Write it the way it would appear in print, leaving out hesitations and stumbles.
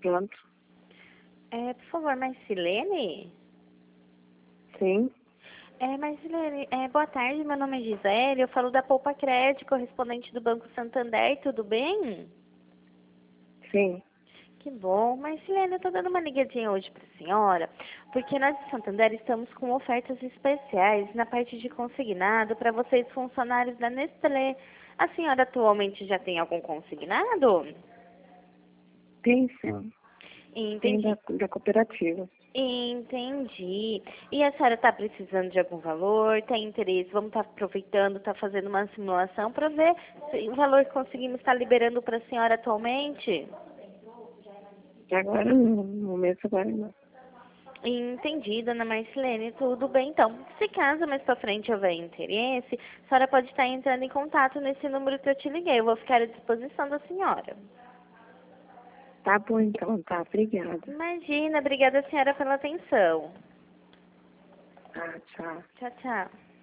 pronto. Por favor, Marcilene? Sim, Marcilene, boa tarde, meu nome é Gisele, eu falo da Poupa Crédito, correspondente do Banco Santander, tudo bem? sim. Que bom. Marcilene, eu tô dando uma ligadinha hoje pra senhora, porque nós de Santander estamos com ofertas especiais na parte de consignado para vocês funcionários da Nestlé. A senhora atualmente já tem algum consignado? Tem sim. Tem Entendi. da cooperativa. Entendi. E a senhora está precisando de algum valor? Tem interesse? Vamos estar aproveitando, estar fazendo uma simulação para ver se o valor que conseguimos estar liberando para a senhora atualmente? Agora não, no momento agora não. Entendi, dona Marcelene, tudo bem então. Se caso mais pra frente houver interesse, a senhora pode estar entrando em contato nesse número que eu te liguei. Eu vou ficar à disposição da senhora. Tá bom então, tá. Obrigada. Imagina, obrigada senhora pela atenção. Tá, tchau. Tchau, tchau.